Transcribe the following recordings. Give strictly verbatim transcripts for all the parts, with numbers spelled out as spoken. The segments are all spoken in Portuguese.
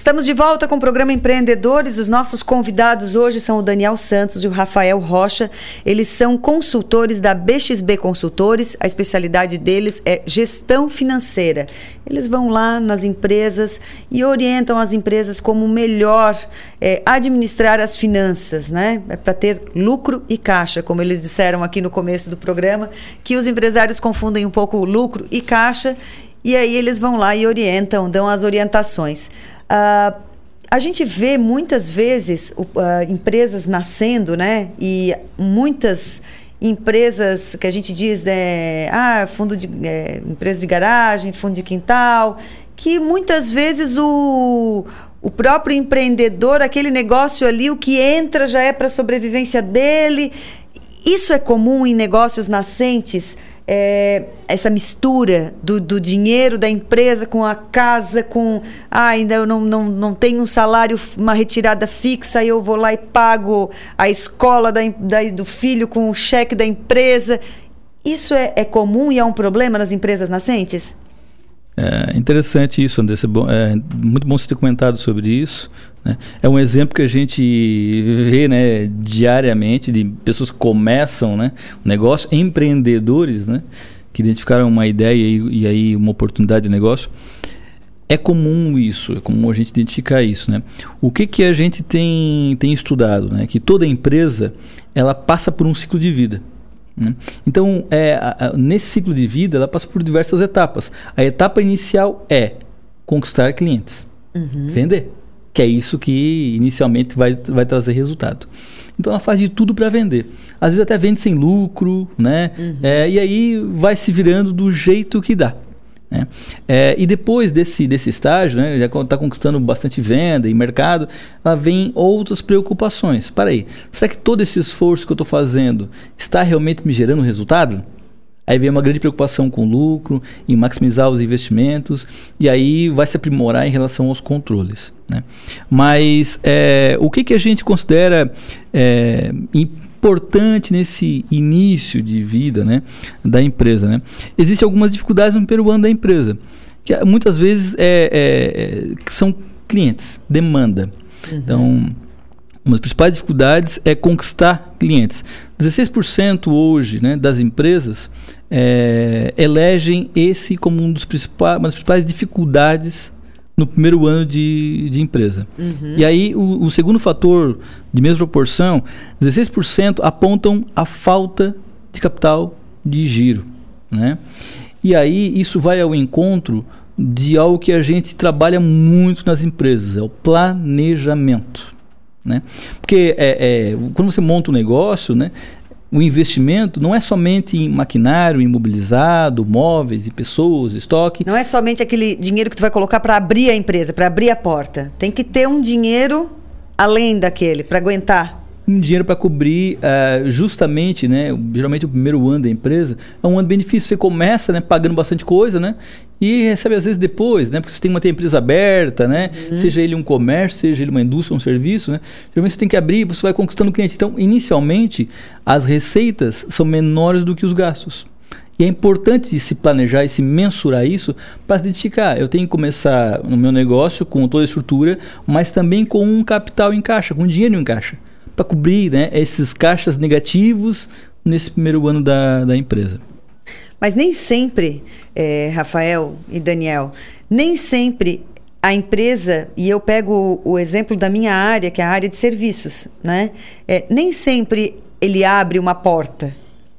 Estamos de volta com o programa Empreendedores. Os nossos convidados hoje são o Daniel Santos e o Rafael Rocha. Eles são consultores da B X B Consultores. A especialidade deles é gestão financeira. Eles vão lá nas empresas e orientam as empresas como melhor é, administrar as finanças, né? É para ter lucro e caixa, como eles disseram aqui no começo do programa, que os empresários confundem um pouco lucro e caixa, e aí eles vão lá e orientam, dão as orientações. Uh, a gente vê muitas vezes uh, empresas nascendo, né? E muitas empresas que a gente diz, né? Ah, fundo de, é, empresa de garagem, fundo de quintal, que muitas vezes o, o próprio empreendedor, aquele negócio ali, o que entra já é para a sobrevivência dele. Isso é comum em negócios nascentes? É, essa mistura do, do dinheiro da empresa com a casa, com ah, ainda eu não, não, não tenho um salário, uma retirada fixa, aí eu vou lá e pago a escola da, da, do filho com o cheque da empresa. Isso é, é comum e é um problema nas empresas nascentes? É interessante isso, Andressa. É muito bom você ter comentado sobre isso, né? É um exemplo que a gente vê, né, diariamente, de pessoas que começam, né, um negócio, empreendedores, né, que identificaram uma ideia e, e aí uma oportunidade de negócio. É comum isso, é comum a gente identificar isso, né? O que, que a gente tem, tem estudado, né? Que toda empresa ela passa por um ciclo de vida. Então, é, a, a, nesse ciclo de vida, ela passa por diversas etapas. A etapa inicial é conquistar clientes, uhum. vender, que é isso que inicialmente vai, vai trazer resultado. Então, ela faz de tudo para vender. Às vezes até vende sem lucro, né? Uhum. É, e aí vai se virando do jeito que dá. Né? É, e depois desse, desse estágio, né, já está conquistando bastante venda e mercado, lá vem outras preocupações. Para aí, será que todo esse esforço que eu estou fazendo está realmente me gerando resultado? Aí vem uma grande preocupação com o lucro, em maximizar os investimentos, e aí vai se aprimorar em relação aos controles. Né? Mas é, o que, que a gente considera é, importante nesse início de vida, né, da empresa, né? Existem algumas dificuldades no primeiro ano da empresa, que muitas vezes é, é, é, são clientes, demanda. Uhum. Então, uma das principais dificuldades é conquistar clientes. dezesseis por cento hoje, né, das empresas é, elegem esse como um dos principais, uma das principais dificuldades no primeiro ano de, de empresa. Uhum. E aí, o, o segundo fator, de mesma proporção, dezesseis por cento apontam a falta de capital de giro. Né? E aí, isso vai ao encontro de algo que a gente trabalha muito nas empresas, é o planejamento. Né? Porque é, é, quando você monta um negócio, né, o investimento não é somente em maquinário imobilizado, móveis e pessoas, estoque. Não é somente aquele dinheiro que tu vai colocar para abrir a empresa, para abrir a porta. Tem que ter um dinheiro além daquele, para aguentar. Um dinheiro para cobrir uh, justamente, né, geralmente o primeiro ano da empresa é um ano de benefício. Você começa, né, pagando bastante coisa, né, e recebe às vezes depois, né, porque você tem que manter a empresa aberta, né, uhum. seja ele um comércio, seja ele uma indústria, um serviço, né, geralmente você tem que abrir, você vai conquistando cliente. Então, inicialmente, as receitas são menores do que os gastos. E é importante se planejar e se mensurar isso para identificar. Eu tenho que começar no meu negócio com toda a estrutura, mas também com um capital em caixa, com dinheiro em caixa, para cobrir, né, esses caixas negativos nesse primeiro ano da, da empresa. Mas nem sempre, é, Rafael e Daniel, nem sempre a empresa, e eu pego o, o exemplo da minha área, que é a área de serviços, né? É, nem sempre ele abre uma porta.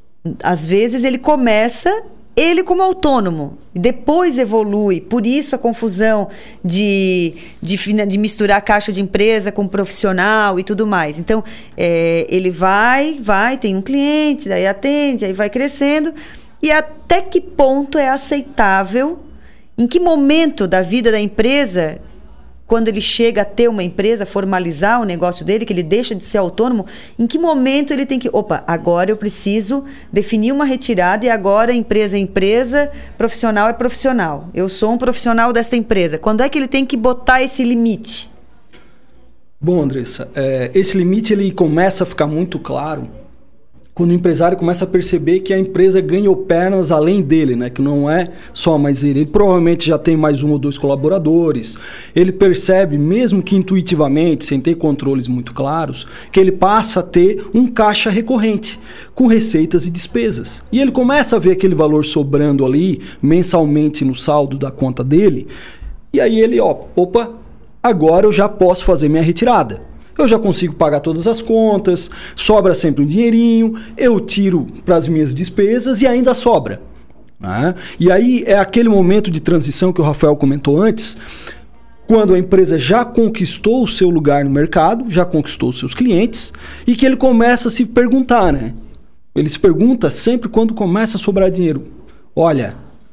Às vezes ele começa ele como autônomo, depois evolui, por isso a confusão de, de, de misturar caixa de empresa com profissional e tudo mais. Então, é, ele vai, vai, tem um cliente, aí atende, aí vai crescendo, e até que ponto é aceitável, em que momento da vida da empresa, quando ele chega a ter uma empresa, formalizar o negócio dele, que ele deixa de ser autônomo, em que momento ele tem que... Opa, agora eu preciso definir uma retirada e agora empresa é empresa, profissional é profissional. Eu sou um profissional desta empresa. Quando é que ele tem que botar esse limite? Bom, Andressa, é, esse limite ele começa a ficar muito claro quando o empresário começa a perceber que a empresa ganhou pernas além dele, né? Que não é só mais ele. Ele provavelmente já tem mais um ou dois colaboradores. Ele percebe, mesmo que intuitivamente, sem ter controles muito claros, que ele passa a ter um caixa recorrente, com receitas e despesas. E ele começa a ver aquele valor sobrando ali, mensalmente no saldo da conta dele. E aí ele, ó, opa, agora eu já posso fazer minha retirada. Eu já consigo pagar todas as contas, sobra sempre um dinheirinho, eu tiro para as minhas despesas e ainda sobra. Né? E aí é aquele momento de transição que o Rafael comentou antes, quando a empresa já conquistou o seu lugar no mercado, já conquistou os seus clientes, e que ele começa a se perguntar, né? Ele se pergunta sempre quando começa a sobrar dinheiro. Olha,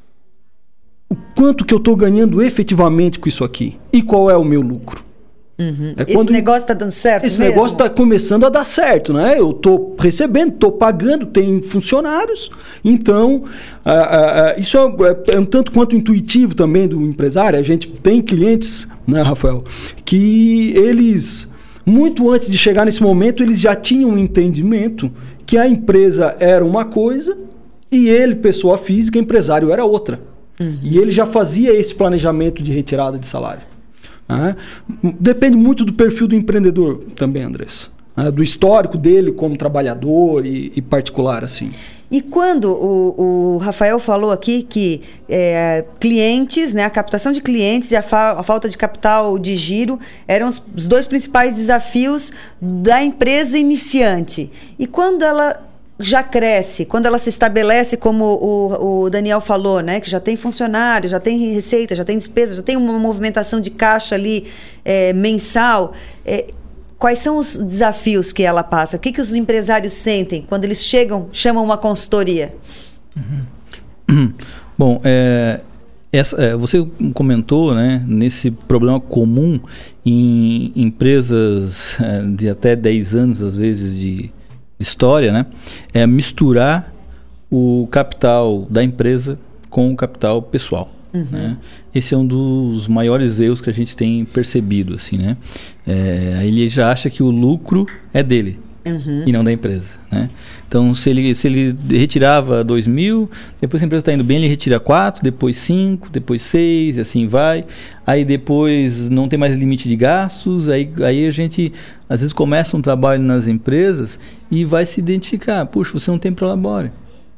o quanto que eu estou ganhando efetivamente com isso aqui? E qual é o meu lucro? Uhum. É esse negócio está dando certo Esse mesmo? negócio está começando a dar certo, né? Eu estou recebendo, estou pagando, tem funcionários. Então, uh, uh, uh, isso é, é um tanto quanto intuitivo também do empresário. A gente tem clientes, né, Rafael, que eles, muito antes de chegar nesse momento, eles já tinham um entendimento que a empresa era uma coisa e ele, pessoa física, empresário, era outra. Uhum. E ele já fazia esse planejamento de retirada de salário. Ah, depende muito do perfil do empreendedor também, Andressa. Ah, do histórico dele como trabalhador e, e particular, assim. E quando o, o Rafael falou aqui que é, clientes, né, a captação de clientes e a, fa a falta de capital de giro eram os, os dois principais desafios da empresa iniciante. E quando ela já cresce, quando ela se estabelece, como o, o Daniel falou, né, que já tem funcionário, já tem receita, já tem despesa, já tem uma movimentação de caixa ali é, mensal, é, quais são os desafios que ela passa? O que, que os empresários sentem quando eles chegam, chamam uma consultoria? Uhum. Bom, é, essa, é, você comentou, né, nesse problema comum em empresas é, de até dez anos, às vezes, de história, né, é misturar o capital da empresa com o capital pessoal. Uhum. Né? Esse é um dos maiores erros que a gente tem percebido, assim, né? É, ele já acha que o lucro é dele, uhum, e não da empresa, né? Então, se ele, se ele retirava dois mil, depois a empresa está indo bem, ele retira quatro, depois cinco, depois seis, e assim vai. Aí depois não tem mais limite de gastos, aí, aí a gente às vezes começa um trabalho nas empresas e vai se identificar, puxa, você não tem prolabore.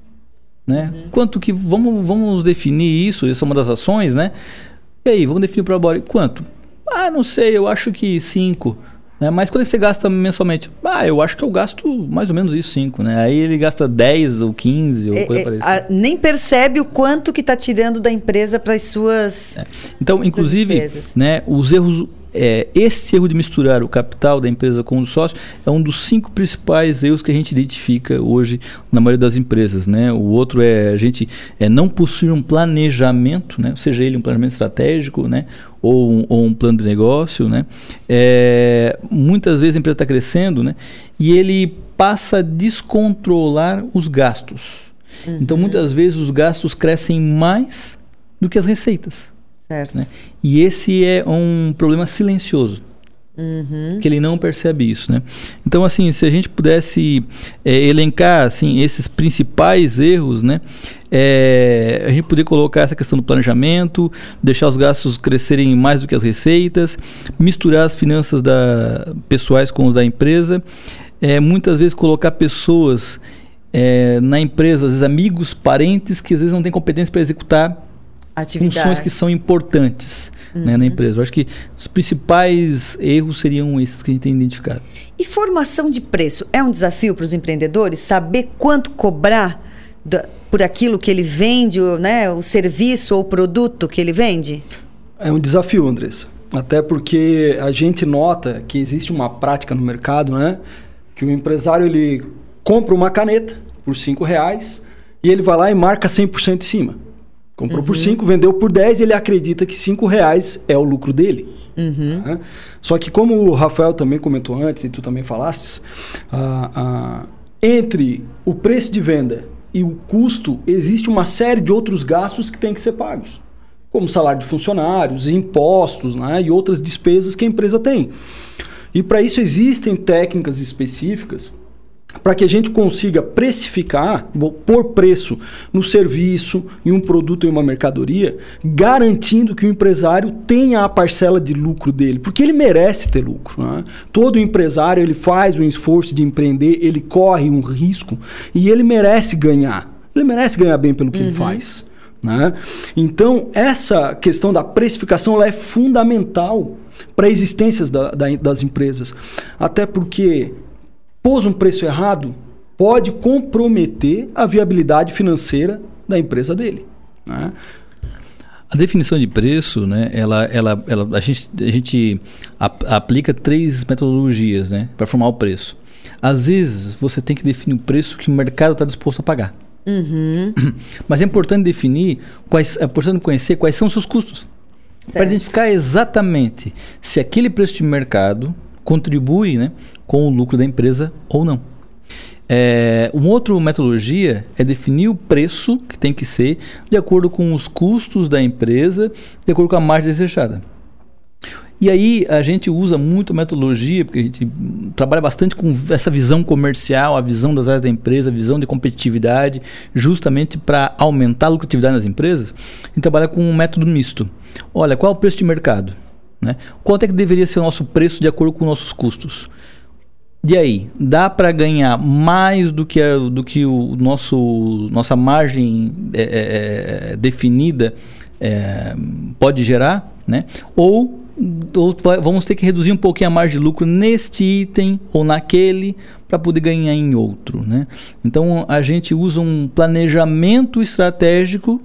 Né? Uhum. Quanto que, vamos, vamos definir isso, isso é uma das ações, né? E aí, vamos definir o prolabore, quanto? Ah, não sei, eu acho que cinco. Né? Mas quando é que você gasta mensalmente? Ah, eu acho que eu gasto mais ou menos isso, cinco, né? Aí ele gasta dez ou quinze ou é, coisa é, parecida. A, nem percebe o quanto que está tirando da empresa para as suas é. Então, suas inclusive, despesas. Né, os erros, é, esse erro de misturar o capital da empresa com o sócio é um dos cinco principais erros que a gente identifica hoje na maioria das empresas, né? O outro é a gente é, não possuir um planejamento, né? Seja ele um planejamento estratégico, né? Ou um, ou um plano de negócio, né? É, muitas vezes a empresa está crescendo, né? E ele passa a descontrolar os gastos. Uhum. Então, muitas vezes os gastos crescem mais do que as receitas. Certo. Né? E esse é um problema silencioso, uhum, que ele não percebe isso, né? Então, assim, se a gente pudesse é, elencar assim, esses principais erros, né? É, a gente poderia colocar essa questão do planejamento, deixar os gastos crescerem mais do que as receitas, misturar as finanças da, pessoais com os da empresa, é, muitas vezes colocar pessoas é, na empresa, às vezes amigos, parentes, que às vezes não têm competência para executar atividade, funções que são importantes, uhum, né, na empresa. Eu acho que os principais erros seriam esses que a gente tem identificado. E formação de preço é um desafio para os empreendedores? Saber quanto cobrar da, por aquilo que ele vende, né, o serviço ou o produto que ele vende? É um desafio, Andressa. Até porque a gente nota que existe uma prática no mercado, né, que o empresário ele compra uma caneta por cinco reais e ele vai lá e marca cem por cento em cima. Comprou, uhum, por cinco, vendeu por dez e ele acredita que cinco reais é o lucro dele. Uhum. Né? Só que como o Rafael também comentou antes e tu também falaste, ah, ah, entre o preço de venda e o custo existe uma série de outros gastos que têm que ser pagos. Como salário de funcionários, impostos, né, e outras despesas que a empresa tem. E para isso existem técnicas específicas para que a gente consiga precificar, pôr preço no serviço, em um produto, em uma mercadoria, garantindo que o empresário tenha a parcela de lucro dele, porque ele merece ter lucro. Né? Todo empresário, ele faz um esforço de empreender, ele corre um risco e ele merece ganhar. Ele merece ganhar bem pelo que uhum. ele faz. Né? Então, essa questão da precificação ela é fundamental para a existência da, da, das empresas. Até porque pôs um preço errado, pode comprometer a viabilidade financeira da empresa dele. Né? A definição de preço, né, ela, ela, ela, a gente, a gente ap- aplica três metodologias, né, para formar o preço. Às vezes, você tem que definir o preço que o mercado está disposto a pagar. Uhum. Mas é importante definir, quais, é importante conhecer quais são os seus custos. Para identificar exatamente se aquele preço de mercado contribui, né, com o lucro da empresa ou não. É, uma outra metodologia é definir o preço que tem que ser de acordo com os custos da empresa, de acordo com a margem desejada. E aí a gente usa muito a metodologia, porque a gente trabalha bastante com essa visão comercial, a visão das áreas da empresa, a visão de competitividade, justamente para aumentar a lucratividade nas empresas. A gente trabalha com um método misto. Olha, qual é o preço de mercado? Né? Quanto é que deveria ser o nosso preço de acordo com os nossos custos? E aí, dá para ganhar mais do que, a, do que o nosso, nossa margem é, é, definida é, pode gerar? Né? Ou, ou vamos ter que reduzir um pouquinho a margem de lucro neste item ou naquele para poder ganhar em outro. Né? Então, a gente usa um planejamento estratégico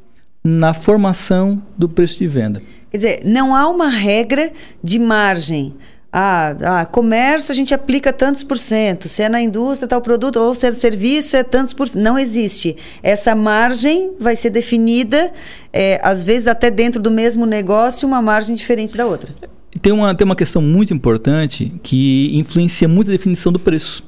na formação do preço de venda. Quer dizer, não há uma regra de margem. Ah, ah, comércio a gente aplica tantos por cento. Se é na indústria, tal produto, ou se é no serviço, é tantos por cento. Não existe. Essa margem vai ser definida, é, às vezes até dentro do mesmo negócio, uma margem diferente da outra. Tem uma, tem uma questão muito importante que influencia muito a definição do preço,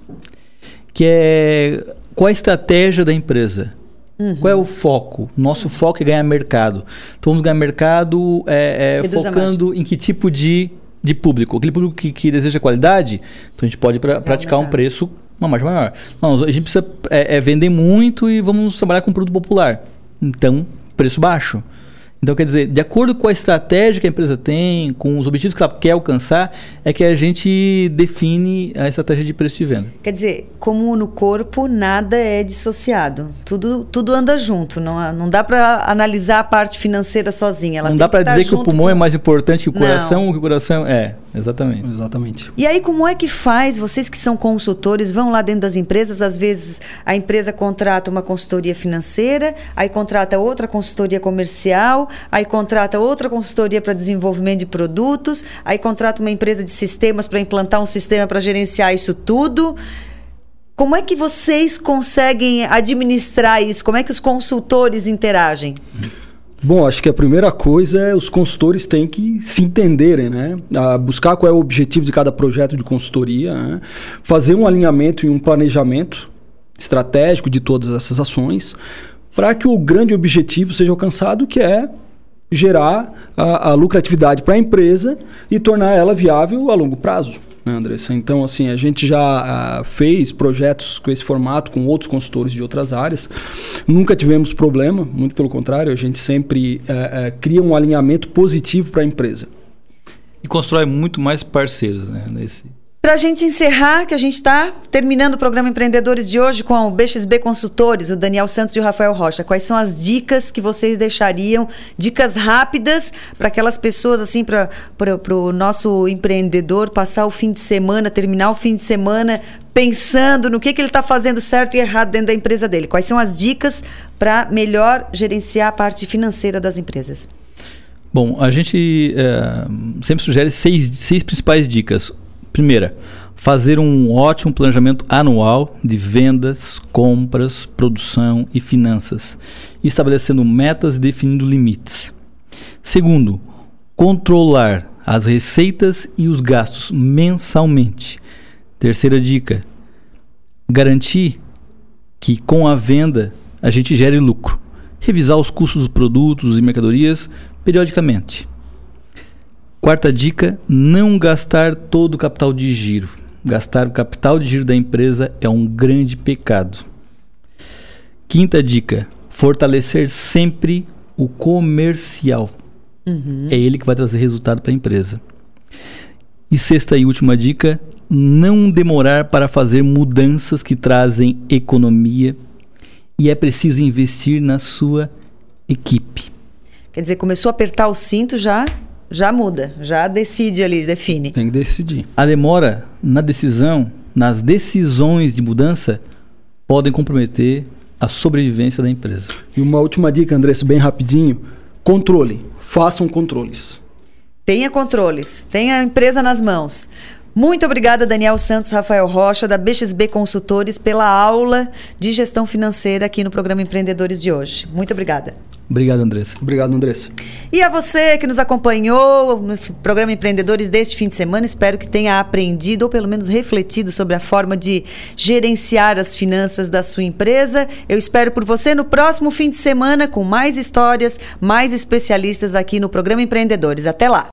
que é qual a estratégia da empresa. Uhum. Qual é o foco? Nosso foco é ganhar mercado. Então vamos ganhar mercado é, é, focando em que tipo de, de público? Aquele público que, que deseja qualidade, então a gente pode pra, praticar um preço, uma margem maior. Não, a gente precisa é, é vender muito e vamos trabalhar com produto popular. Então, preço baixo. Então, quer dizer, de acordo com a estratégia que a empresa tem, com os objetivos que ela quer alcançar, é que a gente define a estratégia de preço de venda. Quer dizer, como no corpo, nada é dissociado. Tudo, tudo anda junto. Não, não dá para analisar a parte financeira sozinha. Ela não tem dá para dizer que o pulmão com... é mais importante que o coração, não. ou que o coração... É, exatamente. Exatamente. E aí, como é que faz? Vocês que são consultores, vão lá dentro das empresas, às vezes a empresa contrata uma consultoria financeira, aí contrata outra consultoria comercial, aí contrata outra consultoria para desenvolvimento de produtos, aí contrata uma empresa de sistemas para implantar um sistema para gerenciar isso tudo. Como é que vocês conseguem administrar isso? Como é que os consultores interagem? Bom, acho que a primeira coisa é os consultores têm que se entenderem, né? A buscar qual é o objetivo de cada projeto de consultoria, né? Fazer um alinhamento e um planejamento estratégico de todas essas ações para que o grande objetivo seja alcançado, que é gerar a, a lucratividade para a empresa e tornar ela viável a longo prazo, né, Andressa? Então, assim, a gente já uh, fez projetos com esse formato com outros consultores de outras áreas. Nunca tivemos problema, muito pelo contrário, a gente sempre uh, uh, cria um alinhamento positivo para a empresa. E constrói muito mais parceiros, né, nesse... Para a gente encerrar, que a gente está terminando o programa Empreendedores de hoje com o B X B Consultores, o Daniel Santos e o Rafael Rocha. Quais são as dicas que vocês deixariam, dicas rápidas para aquelas pessoas, assim, para o nosso empreendedor passar o fim de semana, terminar o fim de semana pensando no que, que ele está fazendo certo e errado dentro da empresa dele? Quais são as dicas para melhor gerenciar a parte financeira das empresas? Bom, a gente é, sempre sugere seis, seis principais dicas. Primeira, fazer um ótimo planejamento anual de vendas, compras, produção e finanças, estabelecendo metas e definindo limites. Segundo, controlar as receitas e os gastos mensalmente. Terceira dica, garantir que com a venda a gente gere lucro. Revisar os custos dos produtos e mercadorias periodicamente. Quarta dica, não gastar todo o capital de giro. gastar o capital de giro da empresa é um grande pecado. Quinta dica, fortalecer sempre o comercial. Uhum. É ele que vai trazer resultado para a empresa. E sexta e última dica, não demorar para fazer mudanças que trazem economia, e é preciso investir na sua equipe. Quer dizer, começou a apertar o cinto, já, já muda, já decide ali, define. Tem que decidir. A demora na decisão, nas decisões de mudança, podem comprometer a sobrevivência da empresa. E uma última dica, Andressa, bem rapidinho, controle, façam controles. Tenha controles, tenha a empresa nas mãos. Muito obrigada, Daniel Santos, Rafael Rocha, da B X B Consultores, pela aula de gestão financeira aqui no programa Empreendedores de hoje. Muito obrigada. Obrigado, Andressa. Obrigado, Andressa. E a você que nos acompanhou no programa Empreendedores deste fim de semana, espero que tenha aprendido ou pelo menos refletido sobre a forma de gerenciar as finanças da sua empresa. Eu espero por você no próximo fim de semana com mais histórias, mais especialistas aqui no programa Empreendedores. Até lá!